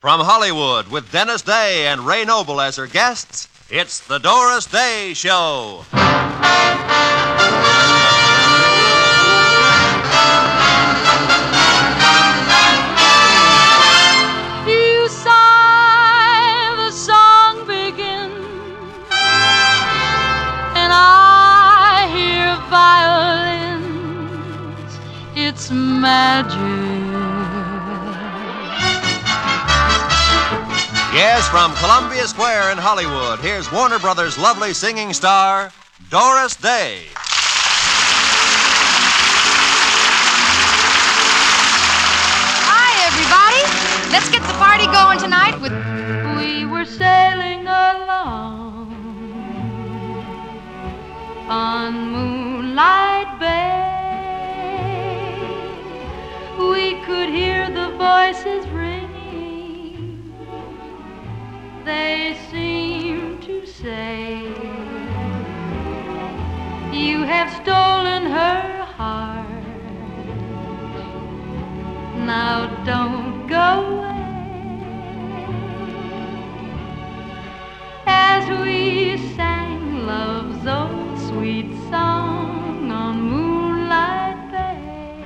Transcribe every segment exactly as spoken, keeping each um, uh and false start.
From Hollywood, with Dennis Day and Ray Noble as her guests, it's the Doris Day Show. You sigh, the song begins, and I hear violins. It's magic. Yes, from Columbia Square in Hollywood, here's Warner Brothers' lovely singing star, Doris Day. Hi, everybody. Let's get the party going tonight with... We were sailing along on Moonlight Bay. We could hear the voices ringing. They seem to say, you have stolen her heart. Now don't go away. As we sang love's old sweet song on Moonlight Bay,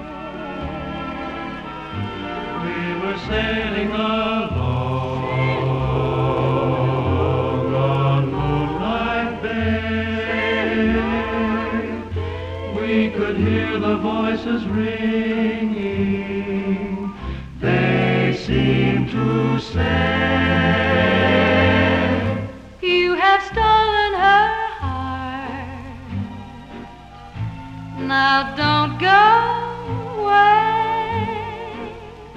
we were sailing along on Moonlight Bay. We could hear the voices ringing. They seemed to say, you have stolen her heart. Now don't go away.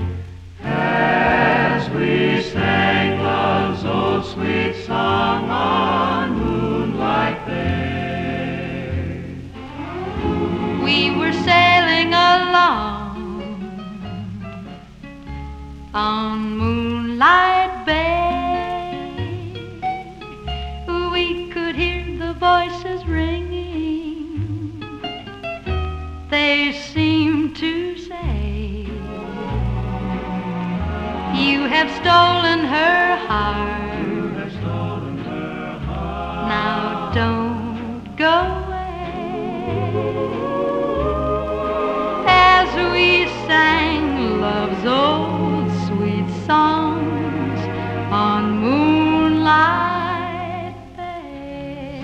As we sang love's old sweet song on Moonlight Bay, we were sailing along on Moonlight Bay. We could hear the voices ringing. They seemed to say, you have stolen her heart. You have stolen her heart. Now don't go away. As we sang love's old sweet songs on Moonlight Bay.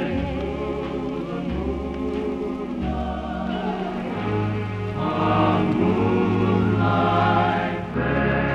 On Moonlight Bay.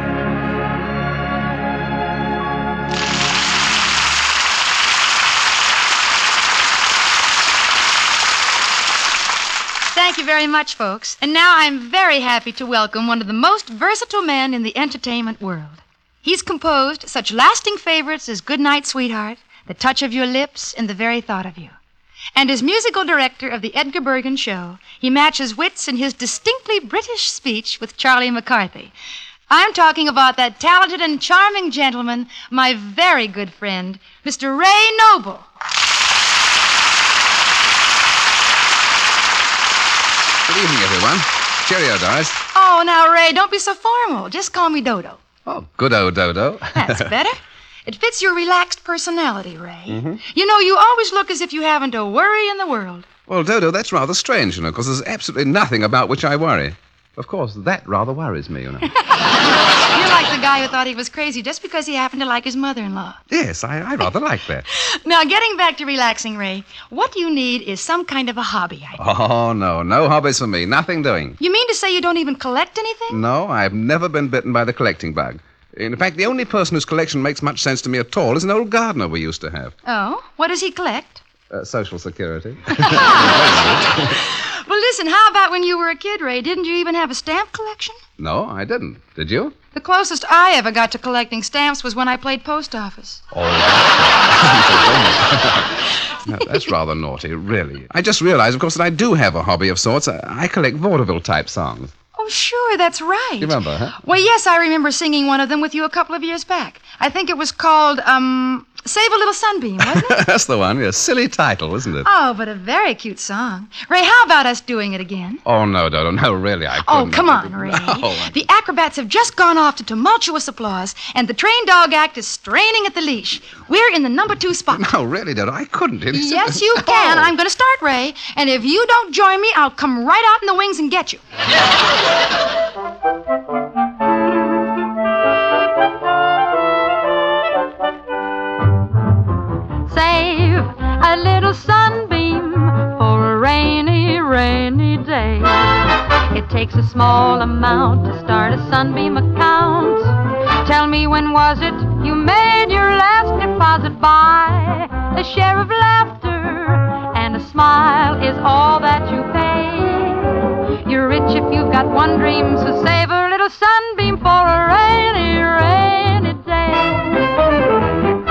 Thank you very much, folks. And now I'm very happy to welcome one of the most versatile men in the entertainment world. He's composed such lasting favorites as Goodnight, Sweetheart, The Touch of Your Lips, and The Very Thought of You. And as musical director of the Edgar Bergen Show, he matches wits in his distinctly British speech with Charlie McCarthy. I'm talking about that talented and charming gentleman, my very good friend, Mister Ray Noble. Good evening, everyone. Cheerio, Doris. Oh, now, Ray, don't be so formal. Just call me Dodo. Oh, good old Dodo. That's better. It fits your relaxed personality, Ray. Mm-hmm. You know, you always look as if you haven't a worry in the world. Well, Dodo, that's rather strange, you know, because there's absolutely nothing about which I worry. Of course, that rather worries me, you know. You're like the guy who thought he was crazy just because he happened to like his mother-in-law. Yes, I, I rather like that. Now, getting back to relaxing, Ray, what you need is some kind of a hobby, I think. Oh, no, no hobbies for me. Nothing doing. You mean to say you don't even collect anything? No, I've never been bitten by the collecting bug. In fact, the only person whose collection makes much sense to me at all is an old gardener we used to have. Oh? What does he collect? Uh, Social Security. Well, listen, how about when you were a kid, Ray? Didn't you even have a stamp collection? No, I didn't. Did you? The closest I ever got to collecting stamps was when I played post office. Oh, no, that's rather naughty, really. I just realized, of course, that I do have a hobby of sorts. I, I collect vaudeville-type songs. Oh, sure, that's right. You remember, huh? Well, yes, I remember singing one of them with you a couple of years back. I think it was called, um, Save a Little Sunbeam, wasn't it? That's the one. Yeah, silly title, isn't it? Oh, but a very cute song. Ray, how about us doing it again? Oh, no, Dodo. No, really, I Oh, couldn't. come on, Ray. No. The acrobats have just gone off to tumultuous applause, and the trained dog act is straining at the leash. We're in the number two spot. No, really, Dodo, I couldn't. It's- Yes, you can. No. I'm going to start, Ray. And if you don't join me, I'll come right out in the wings and get you. Save a little sunbeam for a rainy, rainy day. It takes a small amount to start a sunbeam account. Tell me, when was it you made your last deposit? By a share of laughter and a smile is all that you pay. You're rich if you've got one dream, so save a little sunbeam for a rainy, rainy day.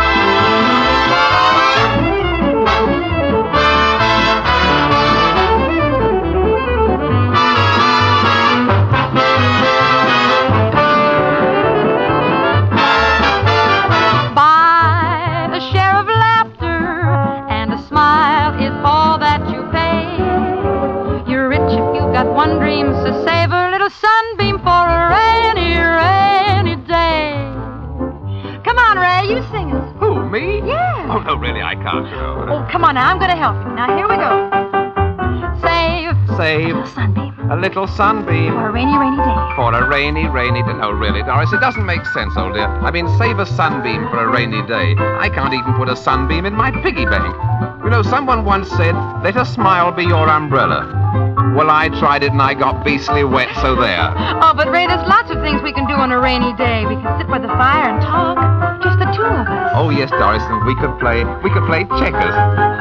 One dream, so save a little sunbeam for a rainy, rainy day. Come on, Ray, you sing it. Who, me? Yeah. Oh, no, really, I can't, you know. Oh, come on now, I'm going to help you. Now, here we go. Save Save a sunbeam a little sunbeam for a rainy, rainy day. for a rainy, rainy day. No, really, Doris, it doesn't make sense, old dear. I mean, save a sunbeam for a rainy day. I can't even put a sunbeam in my piggy bank. You know, someone once said, let a smile be your umbrella. Well, I tried it and I got beastly wet, so there. Oh, but Ray, there's lots of things we can do on a rainy day. We can sit by the fire and talk. Just the two of us. Oh, yes, Doris, and we could play, we could play checkers.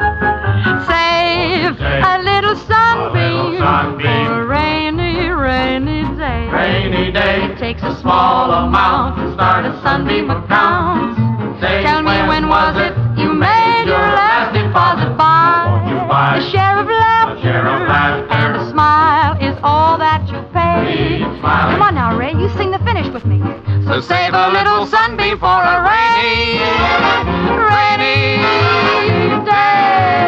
Save a little sunbeam for a rainy, rainy day. Rainy day. It takes a small amount to start a sunbeam account. Say, Tell me, when was it you made your last deposit? By Won't you buy a share of laughter, share of laughter. and a smile is all that you pay. Keep smiling. Come on now, Ray, you sing the finish with me. So save a little sunbeam for a rainy, rainy day.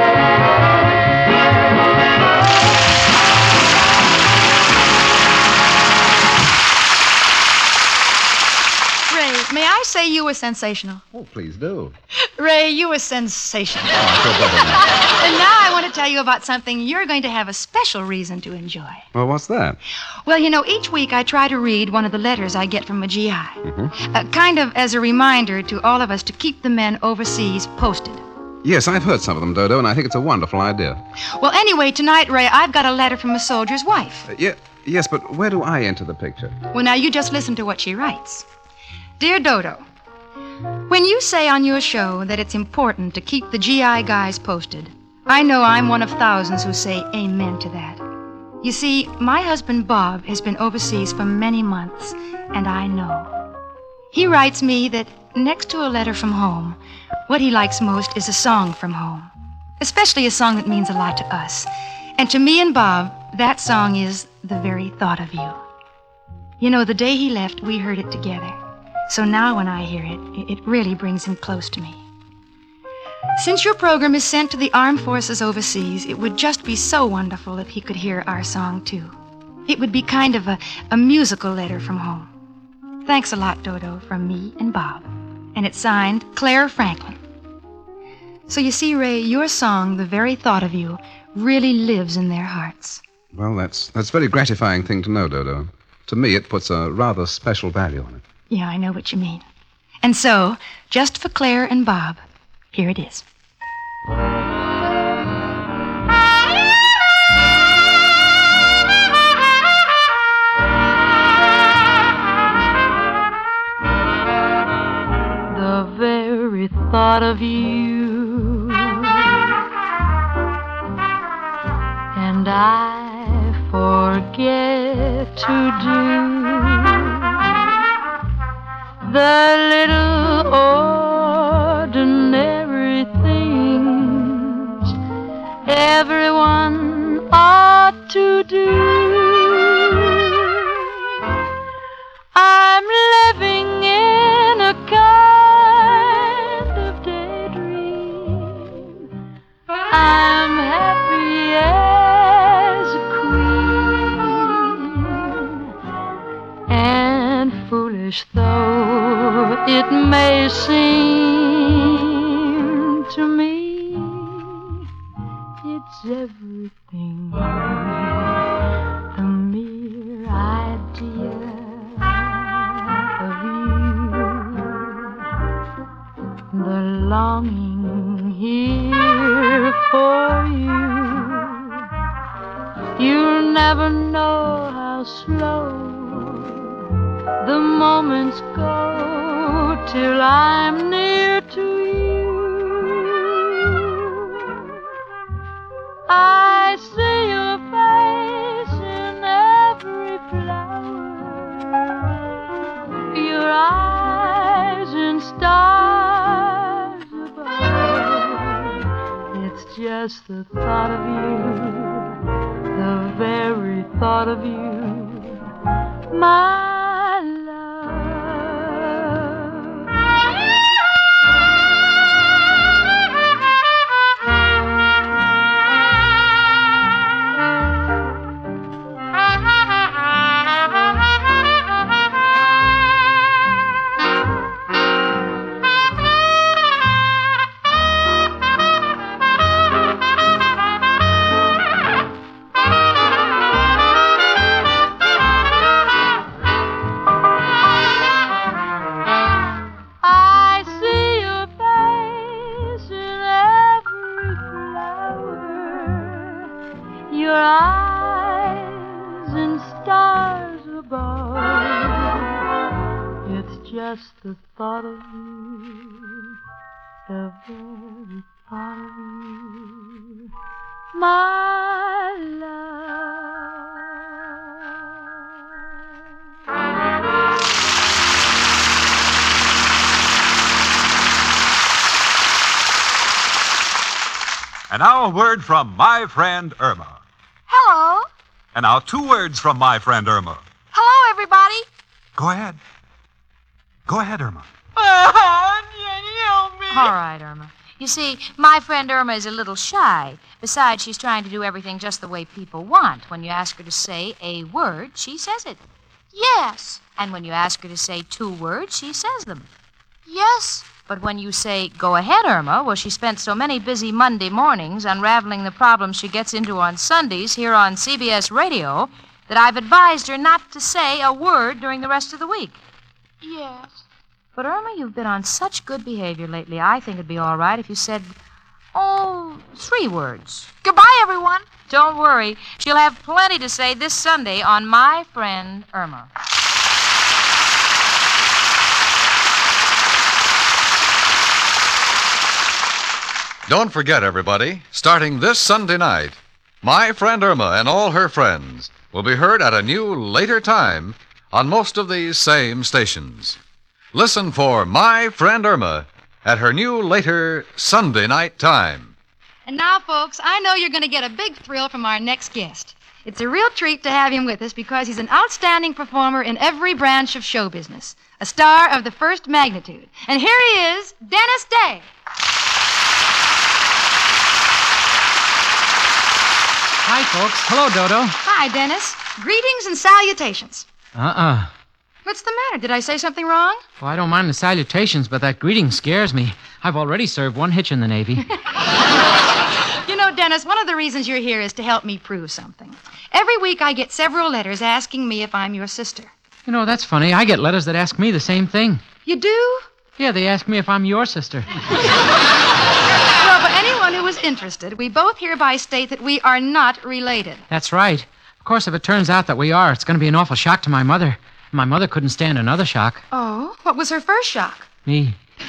Ray, may I say you were sensational? Oh, please do. Ray, you were sensational. Oh, I feel better now. And now I want to tell you about something you're going to have a special reason to enjoy. Well, what's that? Well, you know, each week I try to read one of the letters I get from a G I. Uh, kind of as a reminder to all of us to keep the men overseas posted. Yes, I've heard some of them, Dodo, and I think it's a wonderful idea. Well, anyway, tonight, Ray, I've got a letter from a soldier's wife. Uh, yeah, yes, but where do I enter the picture? Well, now you just listen to what she writes. Dear Dodo, when you say on your show that it's important to keep the G I guys posted, I know I'm one of thousands who say amen to that. You see, my husband Bob has been overseas for many months, and I know. He writes me that next to a letter from home, what he likes most is a song from home, especially a song that means a lot to us. And to me and Bob, that song is The Very Thought of You. You know, the day he left, we heard it together. So now when I hear it, it really brings him close to me. Since your program is sent to the armed forces overseas, it would just be so wonderful if he could hear our song, too. It would be kind of a, a musical letter from home. Thanks a lot, Dodo, from me and Bob. And it's signed Claire Franklin. So you see, Ray, your song, The Very Thought of You, really lives in their hearts. Well, that's that's a very gratifying thing to know, Dodo. To me, it puts a rather special value on it. Yeah, I know what you mean. And so, just for Claire and Bob, here it is. The very thought of you, and I forget to do the little ordinary things everyone ought to do. I'm living in a kind of daydream it may seem to me it's everything. The mere idea of you, the longing here for you. You'll never know how slow the moments go till I'm near to you. I see your face in every flower, your eyes in stars above. It's just the thought of you, the very thought of you, my love. Your eyes in stars above. It's just the thought of you, the very thought of you, my love. And now a word from my friend Irma. Hello. And now two words from my friend Irma. Hello, everybody. Go ahead. Go ahead, Irma. Oh, Jenny, help me. All right, Irma. You see, my friend Irma is a little shy. Besides, she's trying to do everything just the way people want. When you ask her to say a word, she says it. Yes. And when you ask her to say two words, she says them. Yes. But when you say, go ahead, Irma, well, she spent so many busy Monday mornings unraveling the problems she gets into on Sundays here on C B S Radio that I've advised her not to say a word during the rest of the week. Yes. But, Irma, you've been on such good behavior lately, I think it'd be all right if you said, oh, three words. Goodbye, everyone. Don't worry. She'll have plenty to say this Sunday on My Friend Irma. Don't forget, everybody, starting this Sunday night, My Friend Irma and All Her Friends will be heard at a new, later time on most of these same stations. Listen for My Friend Irma at her new, later Sunday night time. And now, folks, I know you're going to get a big thrill from our next guest. It's a real treat to have him with us because he's an outstanding performer in every branch of show business, a star of the first magnitude. And here he is, Dennis Day. Hi, folks. Hello, Dodo. Hi, Dennis. Greetings and salutations. Uh-uh. What's the matter? Did I say something wrong? Well, I don't mind the salutations, but that greeting scares me. I've already served one hitch in the Navy. You know, Dennis, one of the reasons you're here is to help me prove something. Every week I get several letters asking me if I'm your sister. You know, that's funny. I get letters that ask me the same thing. You do? Yeah, they ask me if I'm your sister. Well, for anyone who is interested, we both hereby state that we are not related. That's right. Of course, if it turns out that we are, it's going to be an awful shock to my mother. My mother couldn't stand another shock. Oh? What was her first shock? Me. Of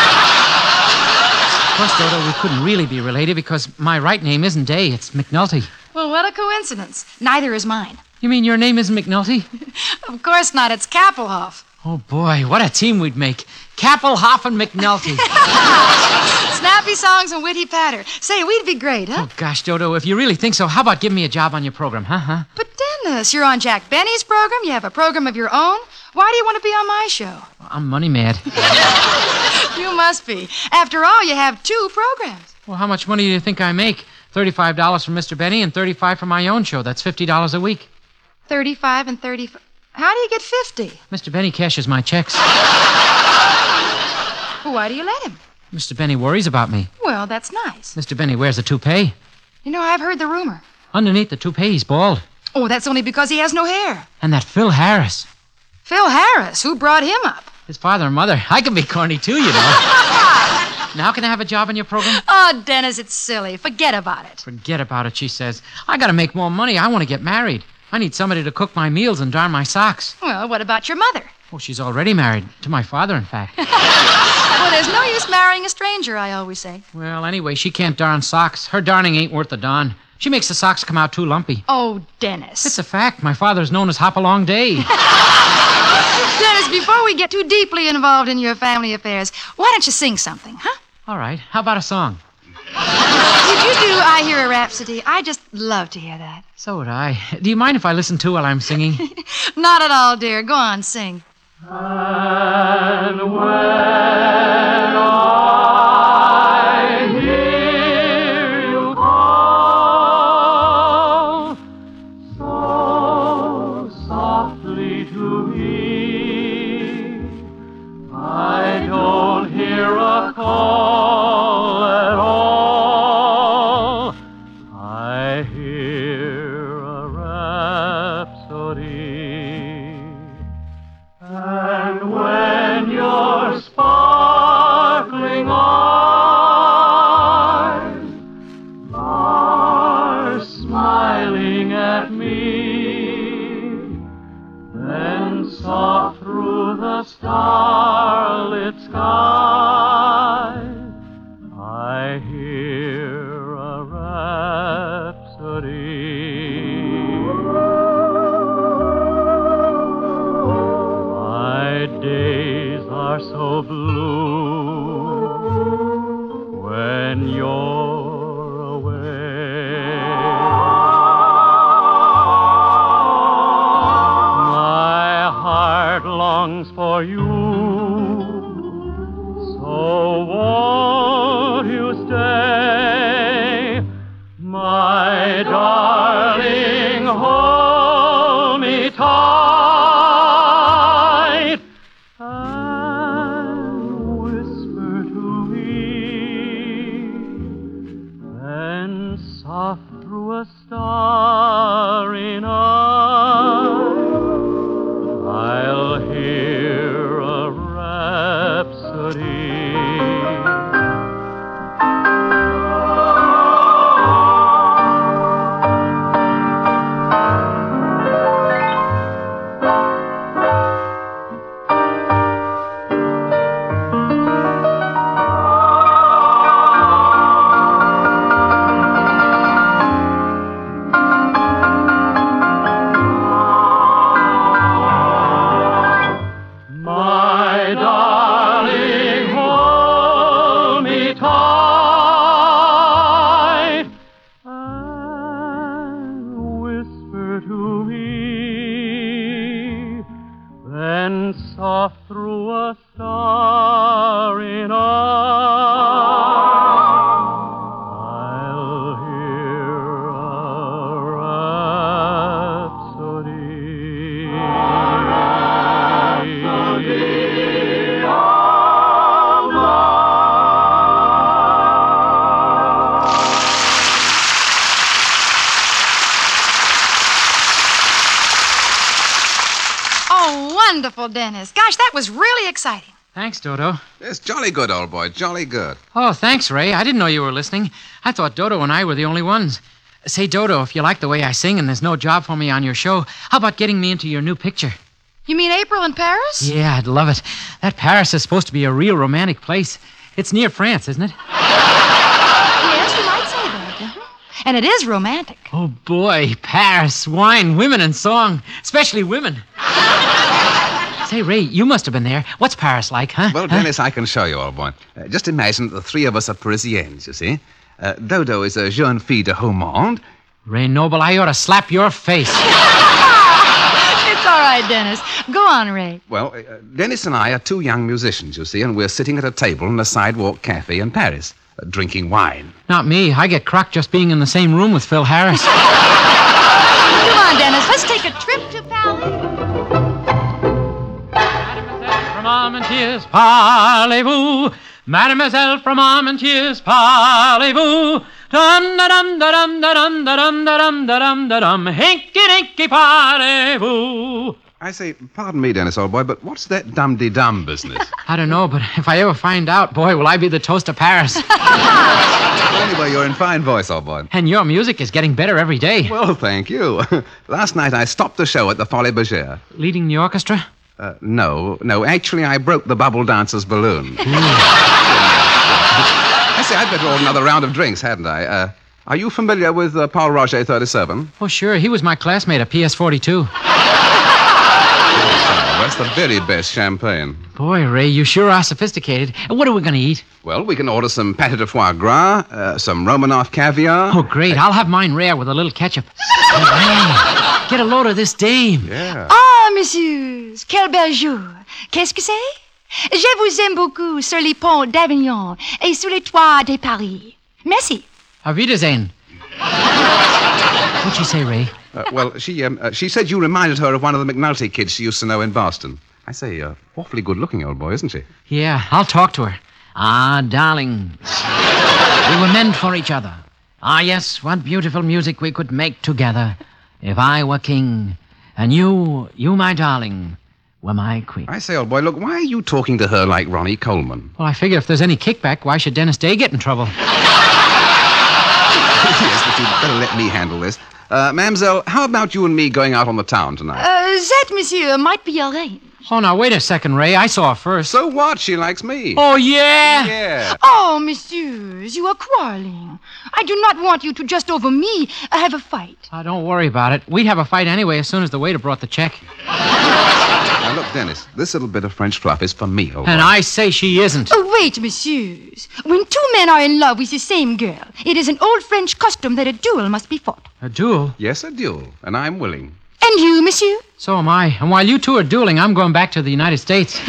course, Dodo, we couldn't really be related because my right name isn't Day, it's McNulty. Well, what a coincidence. Neither is mine. You mean your name isn't McNulty? Of course not. It's Kappelhoff. Oh, boy, what a team we'd make. Kappelhoff and McNulty. Snappy songs and witty patter. Say, we'd be great, huh? Oh, gosh, Dodo, if you really think so, how about giving me a job on your program, huh, huh? But, Dennis, you're on Jack Benny's program. You have a program of your own. Why do you want to be on my show? Well, I'm money mad. You must be. After all, you have two programs. Well, how much money do you think I make? thirty-five dollars from Mister Benny and thirty-five dollars from my own show. That's fifty dollars a week. thirty-five and thirty-five. How do you get fifty? Mister Benny cashes my checks. why do you let him? Mister Benny worries about me. Well, that's nice. Mister Benny wears a toupee. You know, I've heard the rumor. Underneath the toupee, he's bald. Oh, that's only because he has no hair. And that Phil Harris. Phil Harris? Who brought him up? His father and mother. I can be corny, too, you know. Now can I have a job in your program? Oh, Dennis, it's silly. Forget about it. Forget about it, she says. I gotta make more money. I want to get married. I need somebody to cook my meals and darn my socks. Well, what about your mother? Oh, she's already married. To my father, in fact. Well, there's no use marrying a stranger, I always say. Well, anyway, she can't darn socks. Her darning ain't worth the darn. She makes the socks come out too lumpy. Oh, Dennis. It's a fact. My father's known as Hop-Along Day. Dennis, before we get too deeply involved in your family affairs, why don't you sing something, huh? All right. How about a song? Did you do I Hear a Rhapsody? I just love to hear that. So would I. Do you mind if I listen too while I'm singing? Not at all, dear. Go on, sing. And when I hear you call so softly to me, I don't hear a call at all. I hear a rhapsody. And when your sparkling eyes are smiling at me, then soft through the starlit sky, I hear a rhapsody. Days are so blue when you're away. My heart longs for you, so won't you stay, my darling, hold me tight. Through a starry night, I'll hear a rhapsody. Soft through a starry night, I'll hear a rhapsody, rhapsody of Oh, wonderful, Dennis. Gosh, that was really exciting. Thanks, Dodo. It's jolly good, old boy. Jolly good. Oh, thanks, Ray. I didn't know you were listening. I thought Dodo and I were the only ones. Say, Dodo, if you like the way I sing and there's no job for me on your show, how about getting me into your new picture? You mean April in Paris? Yeah, I'd love it. That Paris is supposed to be a real romantic place. It's near France, isn't it? Yes, you might say that. Uh-huh. And it is romantic. Oh, boy. Paris, wine, women, and song. Especially women. Say, Ray, you must have been there. What's Paris like, huh? Well, Dennis, huh? I can show you, old boy. Uh, just imagine that the three of us are Parisiennes, you see. Uh, Dodo is a jeune fille de haut monde. Ray Noble, I ought to slap your face. It's all right, Dennis. Go on, Ray. Well, uh, Dennis and I are two young musicians, you see, and we're sitting at a table in a sidewalk cafe in Paris, uh, drinking wine. Not me. I get crocked just being in the same room with Phil Harris. Come on, Dennis. Let's take a trip to Paris. From Armentières Armentiers, parlez-vous? Mademoiselle from Armentiers, parlez-vous? Dum da dum da dum da dum da dum da dum da dum da dum. Hinky dinky, parlez-vous? I say, pardon me, Dennis, old boy, but what's that dum-de-dum business? I don't know, but if I ever find out, boy, will I be the toast of Paris. Anyway, you're in fine voice, old boy. And your music is getting better every day. Well, thank you. Last night I stopped the show at the Folies Bergère. Leading the orchestra? Uh, no, no, actually I broke the bubble dancer's balloon. I say, I'd better order another round of drinks, hadn't I? Uh, are you familiar with uh, Paul Roger thirty-seven? Oh, sure. He was my classmate at P S forty-two. That's the very best champagne. Boy, Ray, you sure are sophisticated. What are we going to eat? Well, we can order some pâté de foie gras, uh, some Romanoff caviar. Oh, great. I'll have mine rare with a little ketchup. Hey, Ray, get a load of this dame. Yeah. Ah, messieurs, quel bel jour. Qu'est-ce que c'est? Je vous aime beaucoup sur les ponts d'Avignon et sous les toits de Paris. Merci. Auf Wiedersehen. What'd she say, Ray? Uh, well, she um, uh, she said you reminded her of one of the McNulty kids she used to know in Boston. I say, uh, awfully good-looking old boy, isn't she? Yeah, I'll talk to her. Ah, darling, we were meant for each other. Ah, yes, what beautiful music we could make together. If I were king, and you, you, my darling, were my queen. I say, old boy, look, why are you talking to her like Ronnie Coleman? Well, I figure if there's any kickback, why should Dennis Day get in trouble? Yes, but you'd better let me handle this. Uh, Mamselle, how about you and me going out on the town tonight? Uh, that, monsieur, might be arranged. Oh, now, wait a second, Ray. I saw her first. So what? She likes me. Oh, yeah? Yeah. Oh, messieurs, you are quarreling. I do not want you to just over me have a fight. Oh, don't worry about it. We'd have a fight anyway as soon as the waiter brought the check. Now, look, Dennis, this little bit of French fluff is for me, old And boy. I say she isn't. Oh, wait, messieurs. When two men are in love with the same girl, it is an old French custom that a duel must be fought. A duel? Yes, a duel, and I'm willing. And you, monsieur? So am I. And while you two are dueling, I'm going back to the United States.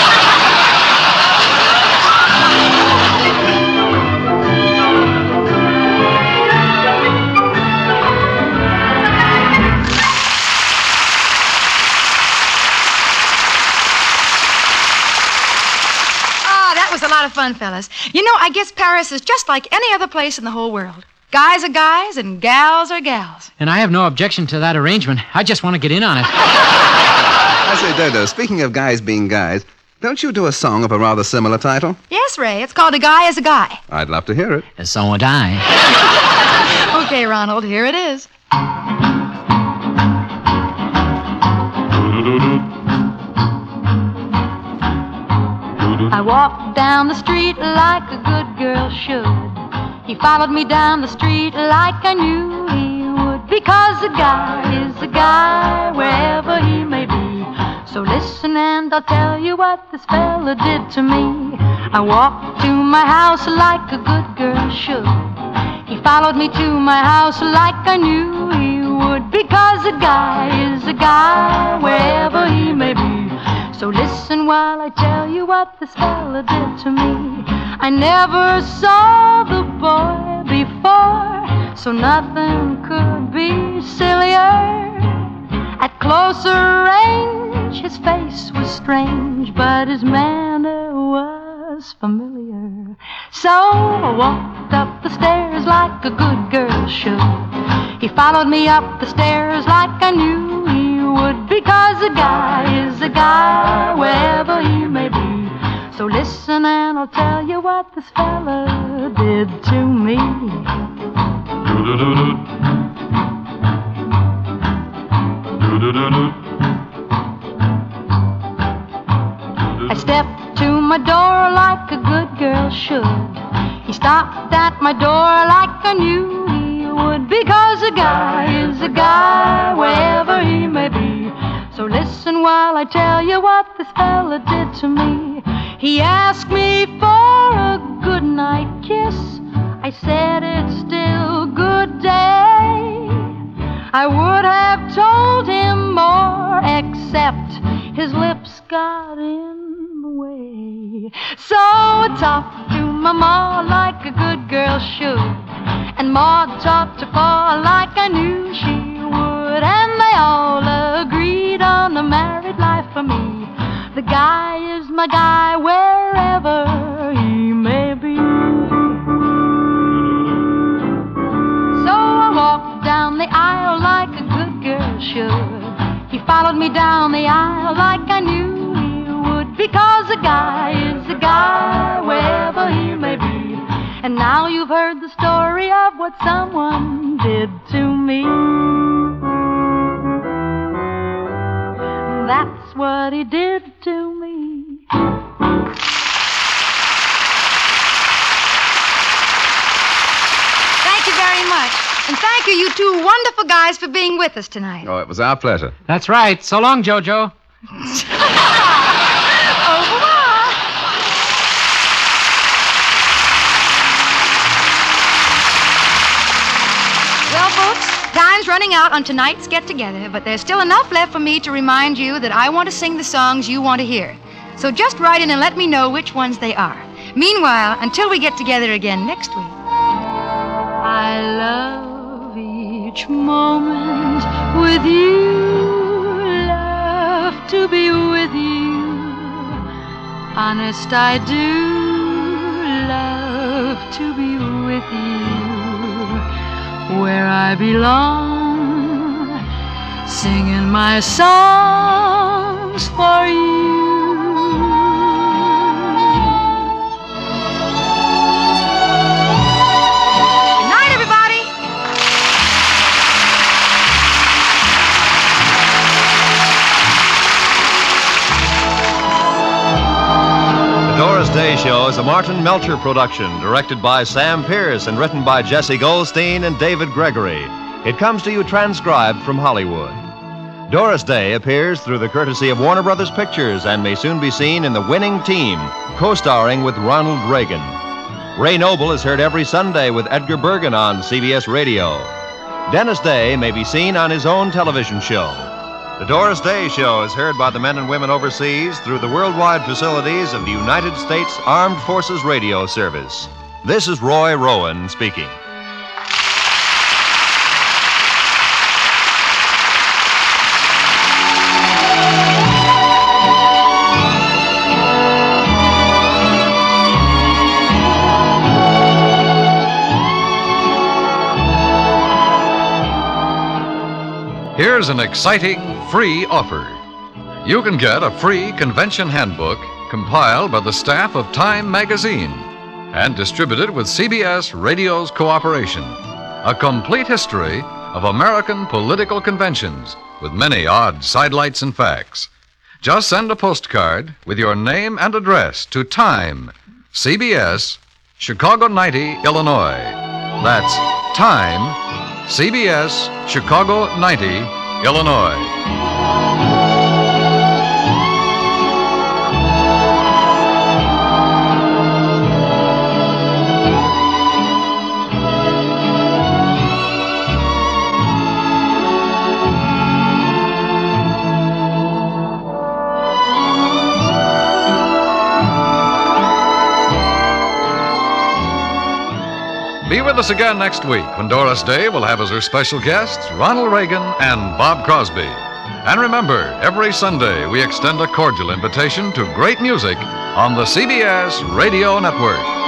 A lot of fun, fellas. You know, I guess Paris is just like any other place in the whole world. Guys are guys and gals are gals. And I have no objection to that arrangement. I just want to get in on it. I say, Dodo, speaking of guys being guys, don't you do a song of a rather similar title? Yes, Ray. It's called A Guy is a Guy. I'd love to hear it. And so would I. Okay, Ronald, here it is. I walked down the street like a good girl should. He followed me down the street like I knew he would. Because a guy is a guy wherever he may be. So listen and I'll tell you what this fella did to me. I walked to my house like a good girl should. He followed me to my house like I knew he would. Because a guy is a guy wherever he may be. So listen while I tell you what this fella did to me. I never saw the boy before, so nothing could be sillier. At closer range, his face was strange, but his manner was familiar. So I walked up the stairs like a good girl should. He followed me up the stairs like I knew he would. Because a guy is a guy wherever he may be. So listen and I'll tell you what this fella did to me. I stepped to my door like a good girl should. He stopped at my door like I knew he would. Because a guy is a guy wherever he may be. So listen while I tell you what this fella did to me. He asked me for a goodnight kiss. I said it's still good day. I would have told him more, except his lips got in the way. So I talked to my ma like a good girl should. And Ma talked to Pa like I knew she would. And they all agreed on the married life for me. The guy is my guy wherever he may be. So I walked down the aisle like a good girl should. He followed me down the aisle like I knew he would, because a guy is a guy wherever he may be. And now you've heard the story of what someone did to me. That's what he did to me. Thank you very much. And thank you, you two wonderful guys, for being with us tonight. Oh, it was our pleasure. That's right. So long, Jojo. Au revoir. Well, folks, time's running out on tonight's get-together, but there's still enough left for me to remind you that I want to sing the songs you want to hear. So just write in and let me know which ones they are. Meanwhile, until we get together again next week, I love each moment with you, love to be with you. Honest, I do love to be with you, where I belong, singing my songs for you. Good night, everybody. The Doris Day Show is a Martin Melcher production, directed by Sam Pierce and written by Jesse Goldstein and David Gregory. It comes to you transcribed from Hollywood. Doris Day appears through the courtesy of Warner Brothers Pictures and may soon be seen in The Winning Team, co-starring with Ronald Reagan. Ray Noble is heard every Sunday with Edgar Bergen on C B S Radio. Dennis Day may be seen on his own television show. The Doris Day Show is heard by the men and women overseas through the worldwide facilities of the United States Armed Forces Radio Service. This is Roy Rowan speaking. Here's an exciting free offer. You can get a free convention handbook compiled by the staff of Time magazine and distributed with C B S Radio's cooperation. A complete history of American political conventions with many odd sidelights and facts. Just send a postcard with your name and address to Time, C B S, Chicago ninety, Illinois. That's Time, C B S, Chicago ninety, Illinois. Be with us again next week when Doris Day will have as her special guests Ronald Reagan and Bob Crosby. And remember, every Sunday we extend a cordial invitation to great music on the C B S Radio Network.